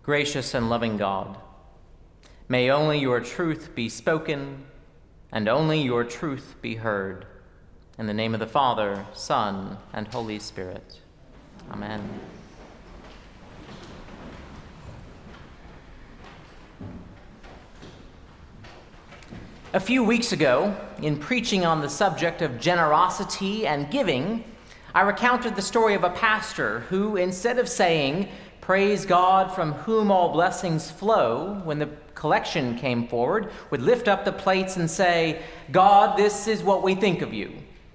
Gracious and loving God, may only your truth be spoken and only your truth be heard. In the name of the Father, Son, and Holy Spirit. Amen. A few weeks ago, in preaching on the subject of generosity and giving, I recounted the story of a pastor who, instead of saying, "Praise God from whom all blessings flow," when the collection came forward, would lift up the plates and say, "God, this is what we think of you."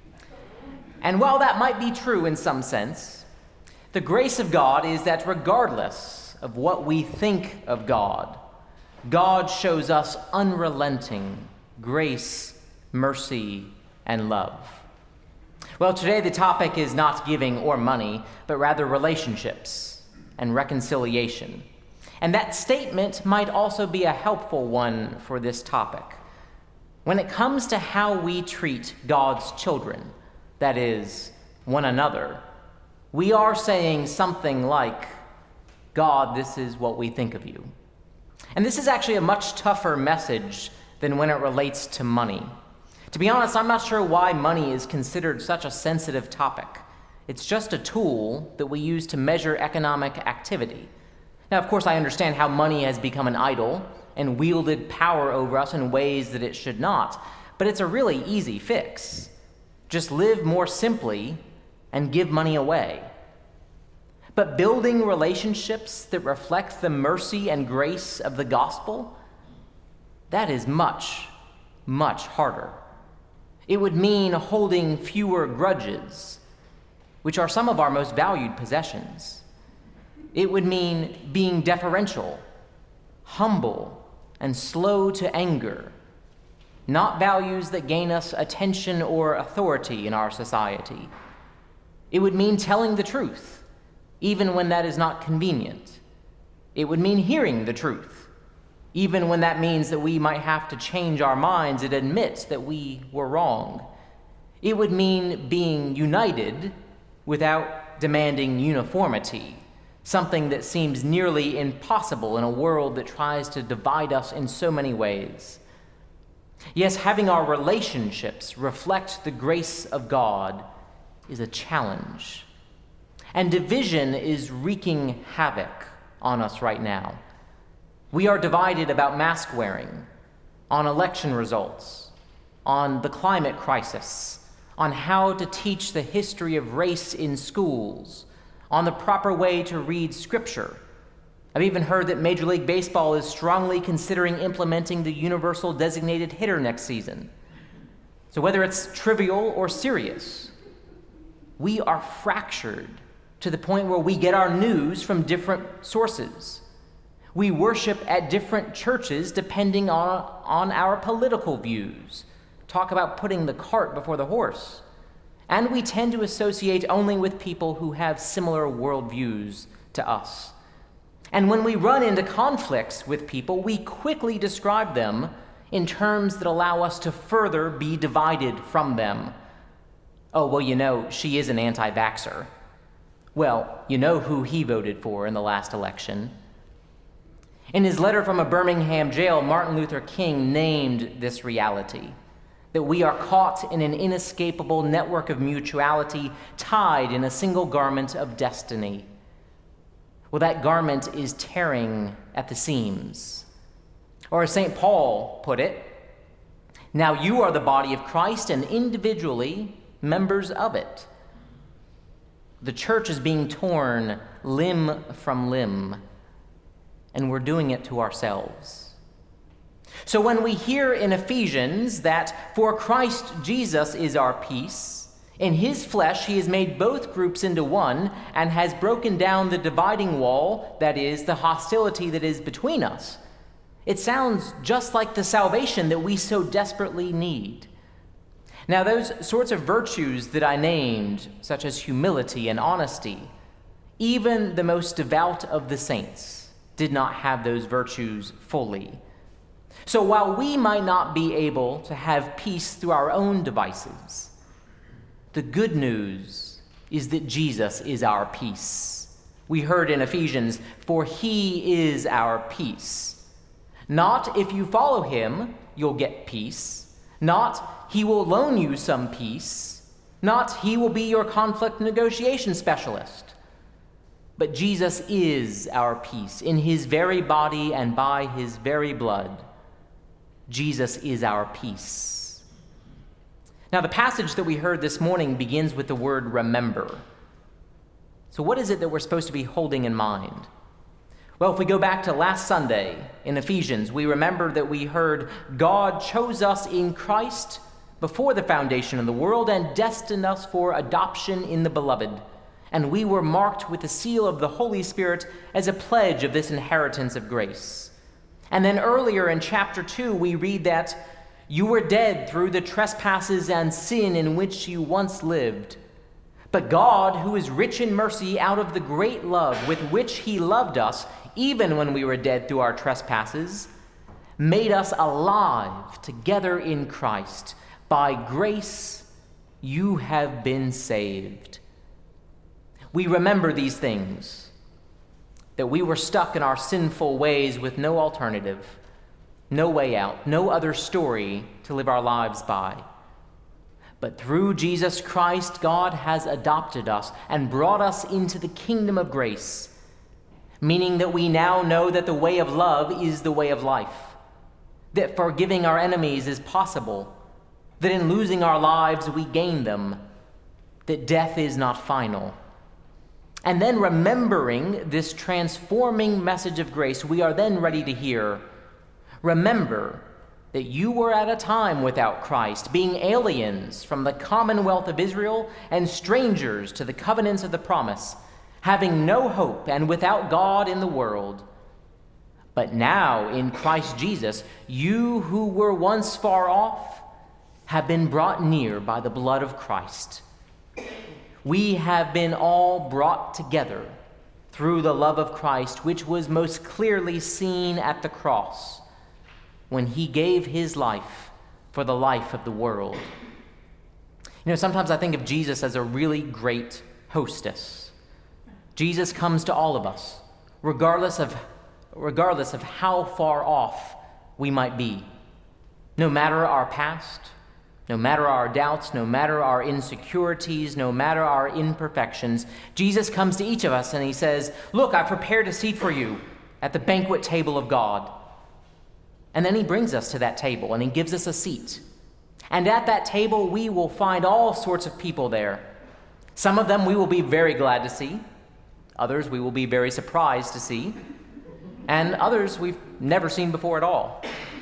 And while that might be true in some sense, the grace of God is that regardless of what we think of God, God shows us unrelenting grace, mercy, and love. Well, today the topic is not giving or money, but rather relationships and reconciliation. And that statement might also be a helpful one for this topic. When it comes to how we treat God's children, that is, one another, we are saying something like, "God, this is what we think of you." And this is actually a much tougher message than when it relates to money. To be honest, I'm not sure why money is considered such a sensitive topic. It's just a tool that we use to measure economic activity. Now, of course, I understand how money has become an idol and wielded power over us in ways that it should not, but it's a really easy fix. Just live more simply and give money away. But building relationships that reflect the mercy and grace of the gospel, that is much, much harder. It would mean holding fewer grudges, which are some of our most valued possessions. It would mean being deferential, humble, and slow to anger, not values that gain us attention or authority in our society. It would mean telling the truth, even when that is not convenient. It would mean hearing the truth, even when that means that we might have to change our minds and admit that we were wrong. It would mean being united without demanding uniformity, something that seems nearly impossible in a world that tries to divide us in so many ways. Yes, having our relationships reflect the grace of God is a challenge. And division is wreaking havoc on us right now. We are divided about mask wearing, on election results, on the climate crisis, on how to teach the history of race in schools, on the proper way to read Scripture. I've even heard that Major League Baseball is strongly considering implementing the universal designated hitter next season. So whether it's trivial or serious, we are fractured to the point where we get our news from different sources. We worship at different churches depending on our political views. Talk about putting the cart before the horse. And we tend to associate only with people who have similar worldviews to us. And when we run into conflicts with people, we quickly describe them in terms that allow us to further be divided from them. "Oh, well, you know, she is an anti-vaxxer." Well, you know who he voted for in the last election. In his letter from a Birmingham jail, Martin Luther King named this reality, that we are caught in an inescapable network of mutuality, tied in a single garment of destiny. Well, that garment is tearing at the seams. Or as St. Paul put it, "Now you are the body of Christ and individually members of it." The church is being torn limb from limb, and we're doing it to ourselves. So when we hear in Ephesians that for Christ Jesus is our peace, in his flesh he has made both groups into one and has broken down the dividing wall, that is, the hostility that is between us, it sounds just like the salvation that we so desperately need. Now, those sorts of virtues that I named, such as humility and honesty, even the most devout of the saints did not have those virtues fully. So while we might not be able to have peace through our own devices, the good news is that Jesus is our peace, We heard in Ephesians, "For he is our peace." Not if you follow him, you'll get peace. Not he will loan you some peace. Not he will be your conflict negotiation specialist. But Jesus is our peace in his very body and by his very blood. Jesus is our peace. Now, the passage that we heard this morning begins with the word remember. So what is it that we're supposed to be holding in mind? Well, if we go back to last Sunday in Ephesians, we remember that we heard God chose us in Christ before the foundation of the world and destined us for adoption in the beloved. And we were marked with the seal of the Holy Spirit as a pledge of this inheritance of grace. And then earlier in chapter 2, we read that you were dead through the trespasses and sin in which you once lived. But God, who is rich in mercy, out of the great love with which he loved us, even when we were dead through our trespasses, made us alive together in Christ. By grace, you have been saved. We remember these things, that we were stuck in our sinful ways with no alternative, no way out, no other story to live our lives by. But through Jesus Christ, God has adopted us and brought us into the kingdom of grace, meaning that we now know that the way of love is the way of life, that forgiving our enemies is possible, that in losing our lives we gain them, that death is not final. And then remembering this transforming message of grace, we are then ready to hear, remember that you were at a time without Christ, being aliens from the commonwealth of Israel and strangers to the covenants of the promise, having no hope and without God in the world. But now in Christ Jesus, you who were once far off have been brought near by the blood of Christ. We have been all brought together through the love of Christ, which was most clearly seen at the cross, when he gave his life for the life of the world. You know, sometimes I think of Jesus as a really great hostess. Jesus comes to all of us, regardless of how far off we might be. No matter our past, no matter our doubts, no matter our insecurities, no matter our imperfections, Jesus comes to each of us and he says, "Look, I prepared a seat for you at the banquet table of God." And then he brings us to that table and he gives us a seat. And at that table, we will find all sorts of people there. Some of them we will be very glad to see. Others we will be very surprised to see. And others we've never seen before at all.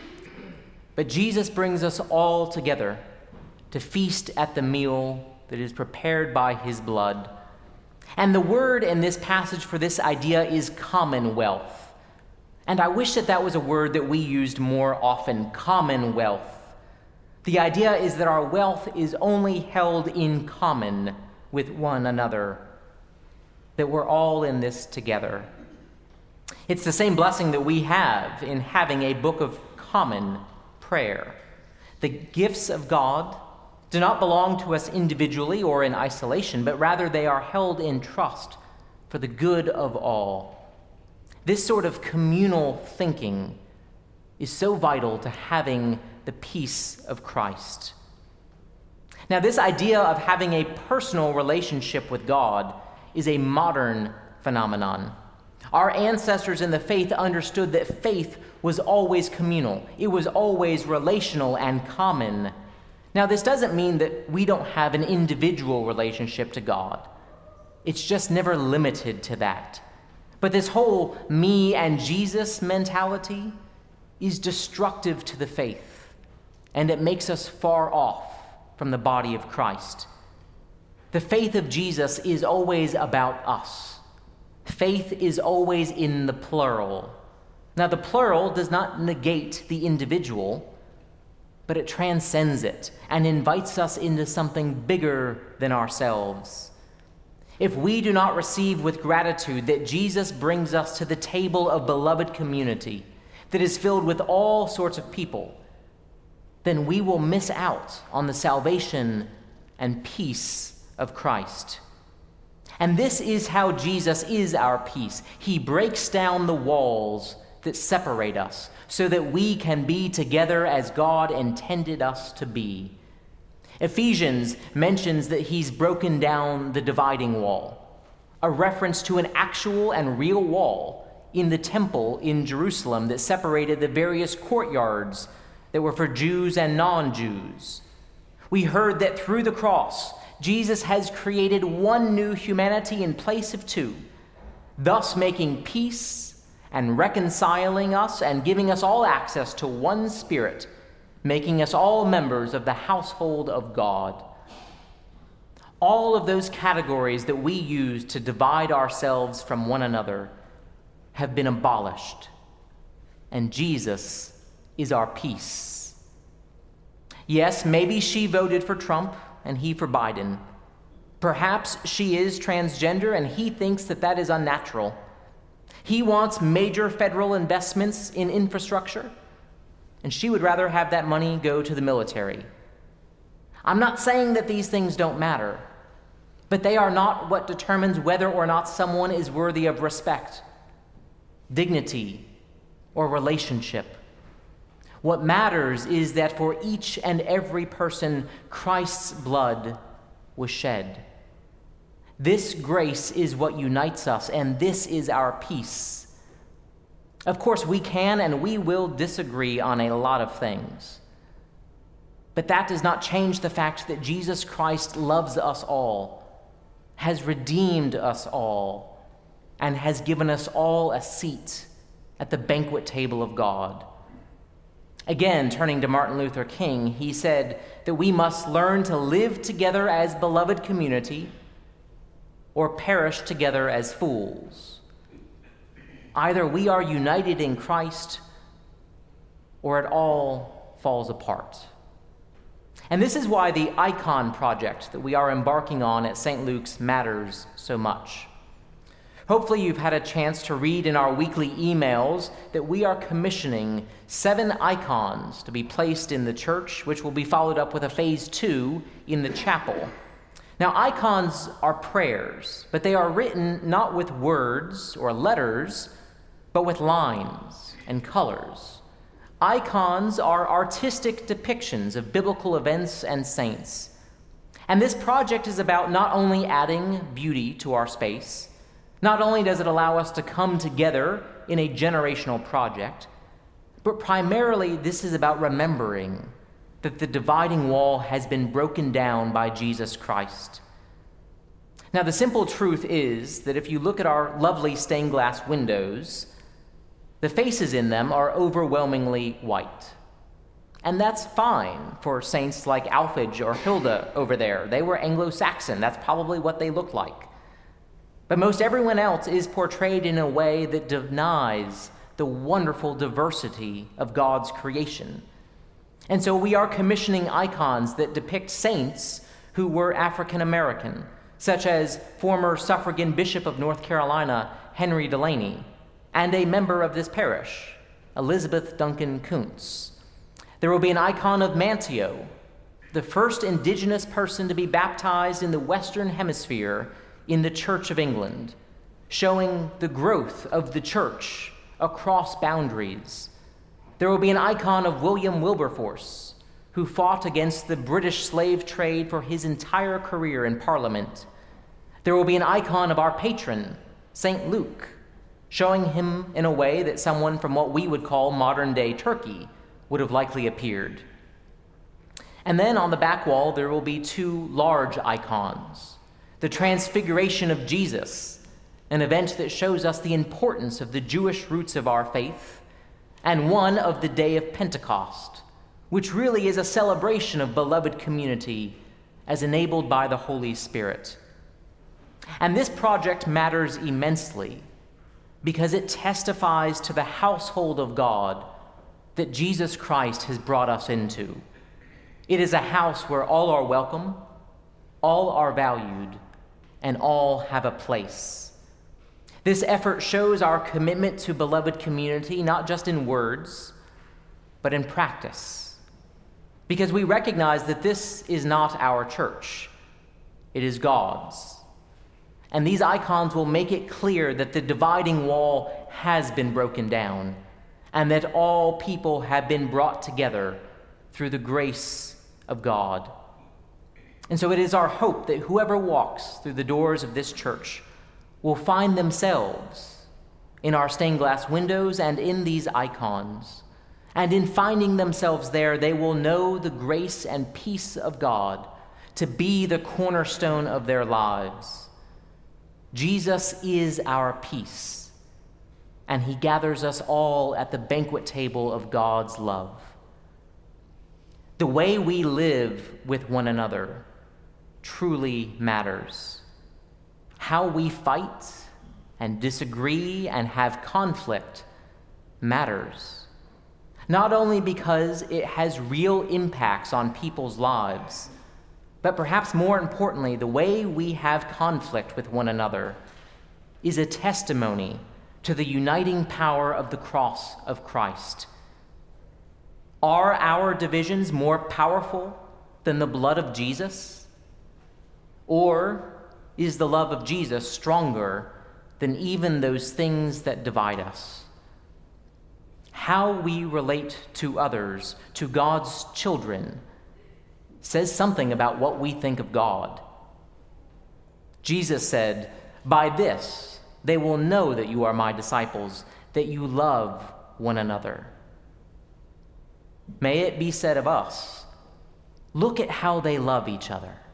But Jesus brings us all together to feast at the meal that is prepared by his blood. And the word in this passage for this idea is commonwealth. And I wish that was a word that we used more often, commonwealth. The idea is that our wealth is only held in common with one another, that we're all in this together. It's the same blessing that we have in having a book of common prayer. The gifts of God do not belong to us individually or in isolation, but rather they are held in trust for the good of all. This sort of communal thinking is so vital to having the peace of Christ. Now, this idea of having a personal relationship with God is a modern phenomenon. Our ancestors in the faith understood that faith was always communal. It was always relational and common. Now, this doesn't mean that we don't have an individual relationship to God. It's just never limited to that. But this whole me and Jesus mentality is destructive to the faith, and it makes us far off from the body of Christ. The faith of Jesus is always about us. Faith is always in the plural. Now, the plural does not negate the individual, but it transcends it and invites us into something bigger than ourselves. If we do not receive with gratitude that Jesus brings us to the table of beloved community that is filled with all sorts of people, then we will miss out on the salvation and peace of Christ. And this is how Jesus is our peace. He breaks down the walls that separate us so that we can be together as God intended us to be. Ephesians mentions that he's broken down the dividing wall, a reference to an actual and real wall in the temple in Jerusalem that separated the various courtyards that were for Jews and non-Jews. We heard that through the cross, Jesus has created one new humanity in place of two, thus making peace and reconciling us and giving us all access to one Spirit, making us all members of the household of God. All of those categories that we use to divide ourselves from one another have been abolished, and Jesus is our peace. Yes, maybe she voted for Trump and he for Biden. Perhaps she is transgender and he thinks that that is unnatural. He wants major federal investments in infrastructure, and she would rather have that money go to the military. I'm not saying that these things don't matter, but they are not what determines whether or not someone is worthy of respect, dignity, or relationship. What matters is that for each and every person, Christ's blood was shed. This grace is what unites us, and this is our peace. Of course, we can and we will disagree on a lot of things, but that does not change the fact that Jesus Christ loves us all, has redeemed us all, and has given us all a seat at the banquet table of God. Again, turning to Martin Luther King, he said that we must learn to live together as beloved community or perish together as fools. Either we are united in Christ or it all falls apart. And this is why the Icon Project that we are embarking on at St. Luke's matters so much. Hopefully you've had a chance to read in our weekly emails that we are commissioning 7 icons to be placed in the church, which will be followed up with a phase 2 in the chapel. Now, icons are prayers, but they are written not with words or letters, but with lines and colors. Icons are artistic depictions of biblical events and saints. And this project is about not only adding beauty to our space, not only does it allow us to come together in a generational project, but primarily this is about remembering that the dividing wall has been broken down by Jesus Christ. Now, the simple truth is that if you look at our lovely stained glass windows, the faces in them are overwhelmingly white. And that's fine for saints like Alphege or Hilda over there. They were Anglo-Saxon. That's probably what they looked like. But most everyone else is portrayed in a way that denies the wonderful diversity of God's creation. And so we are commissioning icons that depict saints who were African American, such as former suffragan Bishop of North Carolina, Henry Delaney, and a member of this parish, Elizabeth Duncan Kuntz. There will be an icon of Manteo, the first indigenous person to be baptized in the Western Hemisphere in the Church of England, showing the growth of the church across boundaries. There will be an icon of William Wilberforce, who fought against the British slave trade for his entire career in Parliament. There will be an icon of our patron, St. Luke, showing him in a way that someone from what we would call modern-day Turkey would have likely appeared. And then on the back wall, there will be 2 large icons. The Transfiguration of Jesus, an event that shows us the importance of the Jewish roots of our faith, and one of the Day of Pentecost, which really is a celebration of beloved community as enabled by the Holy Spirit. And this project matters immensely because it testifies to the household of God that Jesus Christ has brought us into. It is a house where all are welcome, all are valued, and all have a place. This effort shows our commitment to beloved community, not just in words, but in practice. Because we recognize that this is not our church, it is God's. And these icons will make it clear that the dividing wall has been broken down and that all people have been brought together through the grace of God. And so it is our hope that whoever walks through the doors of this church will find themselves in our stained glass windows and in these icons. And in finding themselves there, they will know the grace and peace of God to be the cornerstone of their lives. Jesus is our peace, and he gathers us all at the banquet table of God's love. The way we live with one another truly matters. How we fight and disagree and have conflict matters. Not only because it has real impacts on people's lives, but perhaps more importantly, the way we have conflict with one another is a testimony to the uniting power of the cross of Christ. Are our divisions more powerful than the blood of Jesus? Or is the love of Jesus stronger than even those things that divide us? How we relate to others, to God's children, says something about what we think of God. Jesus said, "By this they will know that you are my disciples, that you love one another." May it be said of us, look at how they love each other.